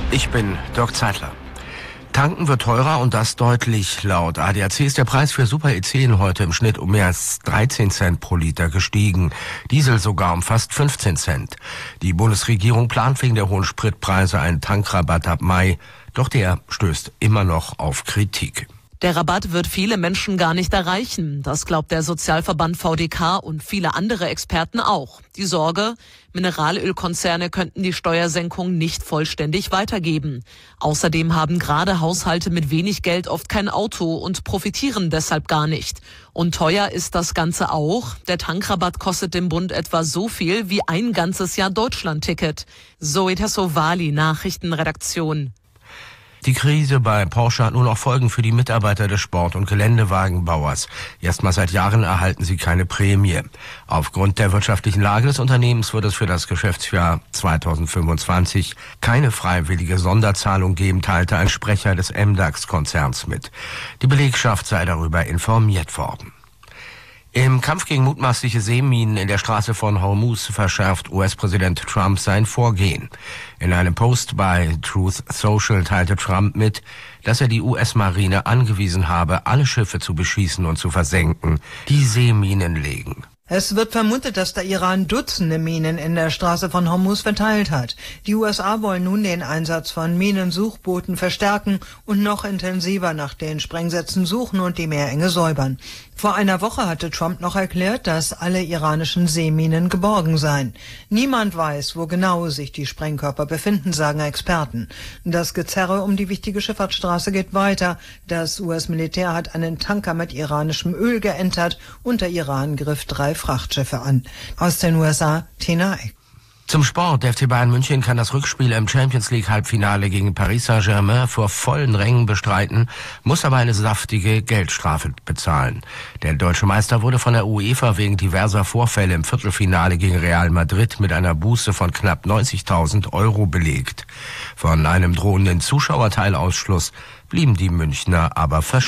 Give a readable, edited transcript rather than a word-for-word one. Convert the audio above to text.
Ich bin Dirk Zeitler. Tanken wird teurer und das deutlich. Laut ADAC ist der Preis für Super E10 heute im Schnitt um mehr als 13 Cent pro Liter gestiegen. Diesel sogar um fast 15 Cent. Die Bundesregierung plant wegen der hohen Spritpreise einen Tankrabatt ab Mai. Doch der stößt immer noch auf Kritik. Der Rabatt wird viele Menschen gar nicht erreichen. Das glaubt der Sozialverband VDK und viele andere Experten auch. Die Sorge, Mineralölkonzerne könnten die Steuersenkung nicht vollständig weitergeben. Außerdem haben gerade Haushalte mit wenig Geld oft kein Auto und profitieren deshalb gar nicht. Und teuer ist das Ganze auch. Der Tankrabatt kostet dem Bund etwa so viel wie ein ganzes Jahr Deutschlandticket. Zoe Tassovali, Nachrichtenredaktion. Die Krise bei Porsche hat nun auch Folgen für die Mitarbeiter des Sport- und Geländewagenbauers. Erstmals seit Jahren erhalten sie keine Prämie. Aufgrund der wirtschaftlichen Lage des Unternehmens wird es für das Geschäftsjahr 2025 keine freiwillige Sonderzahlung geben, teilte ein Sprecher des MDAX-Konzerns mit. Die Belegschaft sei darüber informiert worden. Im Kampf gegen mutmaßliche Seeminen in der Straße von Hormuz verschärft US-Präsident Trump sein Vorgehen. In einem Post bei Truth Social teilte Trump mit, dass er die US-Marine angewiesen habe, alle Schiffe zu beschießen und zu versenken, die Seeminen legen. Es wird vermutet, dass der Iran Dutzende Minen in der Straße von Hormuz verteilt hat. Die USA wollen nun den Einsatz von Minensuchbooten verstärken und noch intensiver nach den Sprengsätzen suchen und die Meerenge säubern. Vor einer Woche hatte Trump noch erklärt, dass alle iranischen Seeminen geborgen seien. Niemand weiß, wo genau sich die Sprengkörper befinden, sagen Experten. Das Gezerre um die wichtige Schifffahrtsstraße geht weiter. Das US-Militär hat einen Tanker mit iranischem Öl geentert und der Iran griff 3 Frachtschiffe an. Aus den USA, Tina Eck. Zum Sport. Der FC Bayern München kann das Rückspiel im Champions-League-Halbfinale gegen Paris Saint-Germain vor vollen Rängen bestreiten, muss aber eine saftige Geldstrafe bezahlen. Der deutsche Meister wurde von der UEFA wegen diverser Vorfälle im Viertelfinale gegen Real Madrid mit einer Buße von knapp 90.000 € belegt. Von einem drohenden Zuschauerteilausschluss blieben die Münchner aber verschont.